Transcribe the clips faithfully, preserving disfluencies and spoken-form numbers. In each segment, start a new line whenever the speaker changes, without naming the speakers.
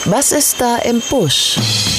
Was ist da im Busch?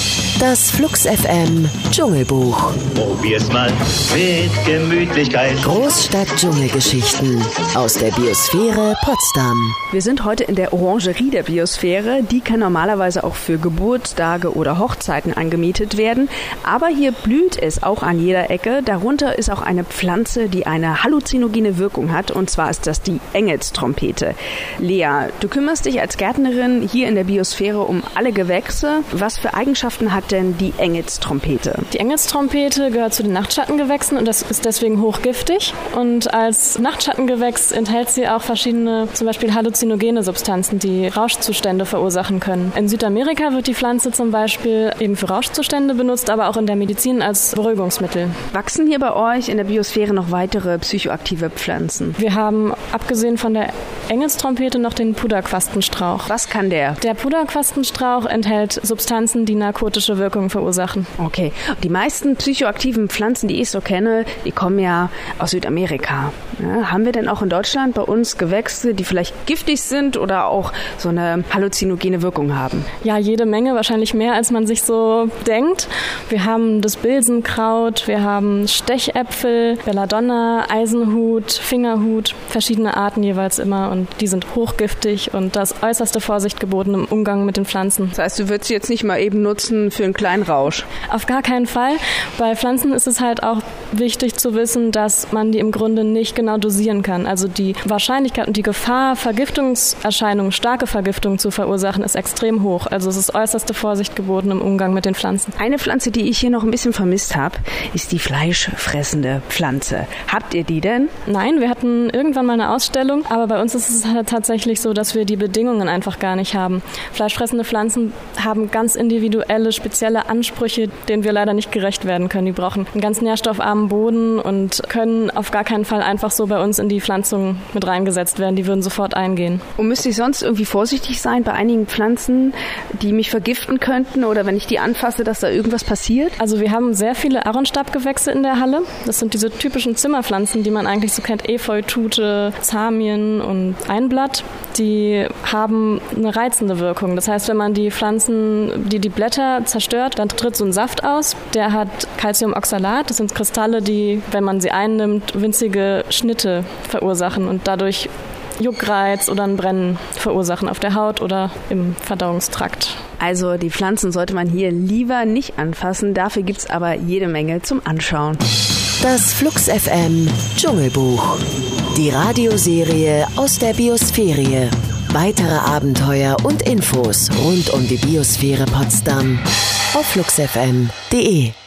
Das Flux F M Dschungelbuch.
Probier's mal mit Gemütlichkeit.
Großstadt-Dschungelgeschichten aus der Biosphäre Potsdam.
Wir sind heute in der Orangerie der Biosphäre. Die kann normalerweise auch für Geburtstage oder Hochzeiten angemietet werden. Aber hier blüht es auch an jeder Ecke. Darunter ist auch eine Pflanze, die eine halluzinogene Wirkung hat. Und zwar ist das die Engelstrompete. Lea, du kümmerst dich als Gärtnerin hier in der Biosphäre um alle Gewächse. Was für Eigenschaften hat denn die Engelstrompete?
Die Engelstrompete gehört zu den Nachtschattengewächsen und das ist deswegen hochgiftig. Und als Nachtschattengewächs enthält sie auch verschiedene, zum Beispiel halluzinogene Substanzen, die Rauschzustände verursachen können. In Südamerika wird die Pflanze zum Beispiel eben für Rauschzustände benutzt, aber auch in der Medizin als Beruhigungsmittel.
Wachsen hier bei euch in der Biosphäre noch weitere psychoaktive Pflanzen?
Wir haben abgesehen von der Engelstrompete noch den Puderquastenstrauch.
Was kann der?
Der Puderquastenstrauch enthält Substanzen, die narkotische Wirkungen verursachen.
Okay. Die meisten psychoaktiven Pflanzen, die ich so kenne, die kommen ja aus Südamerika. Ja, haben wir denn auch in Deutschland bei uns Gewächse, die vielleicht giftig sind oder auch so eine halluzinogene Wirkung haben?
Ja, jede Menge, wahrscheinlich mehr, als man sich so denkt. Wir haben das Bilsenkraut, wir haben Stechäpfel, Belladonna, Eisenhut, Fingerhut, verschiedene Arten jeweils immer und die sind hochgiftig und da ist äußerste Vorsicht geboten im Umgang mit den Pflanzen.
Das heißt, du würdest sie jetzt nicht mal eben nutzen für einen kleinen Rausch?
Auf gar keinen Fall. Bei Pflanzen ist es halt auch wichtig zu wissen, dass man die im Grunde nicht genau dosieren kann. Also die Wahrscheinlichkeit und die Gefahr, Vergiftungserscheinungen, starke Vergiftungen zu verursachen, ist extrem hoch. Also es ist äußerste Vorsicht geboten im Umgang mit den Pflanzen.
Eine Pflanze, die ich hier noch ein bisschen vermisst habe, ist die fleischfressende Pflanze. Habt ihr die denn?
Nein, wir hatten irgendwann mal eine Ausstellung, aber bei uns ist es halt tatsächlich so, dass wir die Bedingungen einfach gar nicht haben. Fleischfressende Pflanzen haben ganz individuelle, spezielle Ansprüche, denen wir leider nicht gerecht werden können. Die brauchen einen ganz nährstoffarmen Boden und können auf gar keinen Fall einfach so bei uns in die Pflanzung mit reingesetzt werden. Die würden sofort eingehen.
Und müsste ich sonst irgendwie vorsichtig sein bei einigen Pflanzen, die mich vergiften könnten oder wenn ich die anfasse, dass da irgendwas passiert?
Also wir haben sehr viele Aronstabgewächse in der Halle. Das sind diese typischen Zimmerpflanzen, die man eigentlich so kennt. Efeu, Tute, Zamien und Einblatt. Die haben eine reizende Wirkung. Das heißt, wenn man die Pflanzen, die die Blätter zerstört, dann tritt so ein Saft aus. Der hat Calciumoxalat. Das sind Kristalle, die, wenn man sie einnimmt, winzige Schnitte verursachen und dadurch Juckreiz oder ein Brennen verursachen auf der Haut oder im Verdauungstrakt.
Also die Pflanzen sollte man hier lieber nicht anfassen. Dafür gibt es aber jede Menge zum Anschauen.
Das Flux F M Dschungelbuch. Die Radioserie aus der Biosphäre. Weitere Abenteuer und Infos rund um die Biosphäre Potsdam auf flux f m punkt d e.